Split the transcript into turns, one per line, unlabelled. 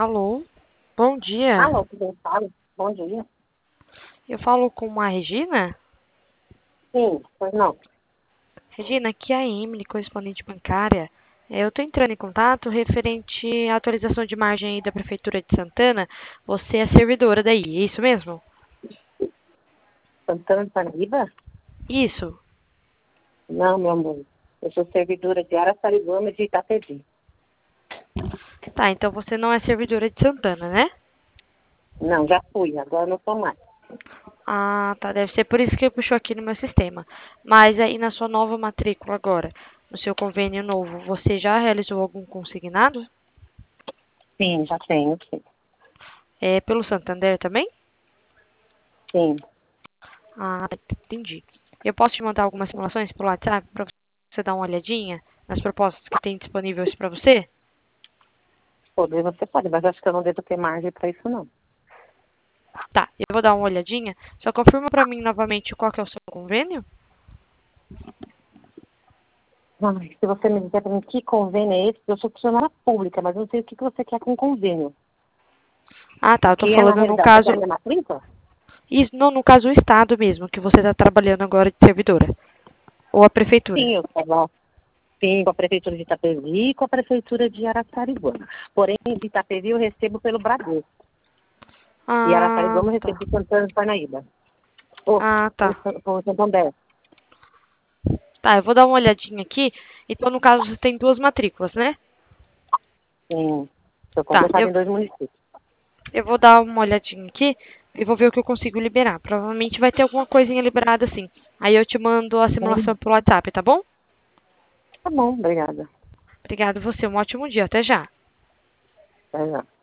Alô, bom dia.
Alô, quem fala? Bom dia.
Eu falo com a Regina?
Sim, pois não.
Regina, aqui é a Emily, correspondente bancária. Eu estou entrando em contato referente à atualização de margem aí da Prefeitura de Santana. Você é servidora daí, é isso mesmo?
Santana do Parnaíba?
Isso.
Não, meu amor. Eu sou servidora de Araçariguama de Itapevi.
Tá, então você não é servidora de Santana, né?
Não, já fui, agora não sou mais.
Ah, tá, deve ser por isso que puxou aqui no meu sistema. Mas aí na sua nova matrícula agora, no seu convênio novo, você já realizou algum consignado?
Sim, já tenho, sim.
É pelo Santander também?
Sim.
Ah, entendi. Eu posso te mandar algumas simulações pelo WhatsApp para você dar uma olhadinha nas propostas que tem disponíveis para você?
Poder você pode, mas acho que eu não devo ter margem para isso, não.
Tá, eu vou dar uma olhadinha. Só confirma para mim novamente qual que é o seu convênio?
Ai, se você me disser para mim que convênio é esse, eu sou funcionária pública, mas eu não sei o que você quer com convênio.
Ah, tá, eu tô
Que é, na
falando no
realidade, você
caso...
quer minha matrícula?
Isso, não, no caso o Estado mesmo, que você está trabalhando agora de servidora. Ou a Prefeitura.
Sim, eu trabalho. Sim, com a Prefeitura de Itapevi e com a Prefeitura de Araçariguama. Porém, de Itapevi eu recebo pelo Bradesco. E
Ah,
Araçariguama eu
tá.
recebo de Santana do Parnaíba. Ou
Ah, tá.
com Santander.
Tá, eu vou dar uma olhadinha aqui. Então, no caso, você tem duas matrículas, né?
Sim, estou
Tá,
completada em 2 municípios.
eu vou dar uma olhadinha aqui e vou ver o que eu consigo liberar. Provavelmente vai ter alguma coisinha liberada assim. Aí eu te mando a simulação pelo WhatsApp, tá bom?
Tá bom, obrigada.
Obrigada a você, um ótimo dia. Até já.
Até já.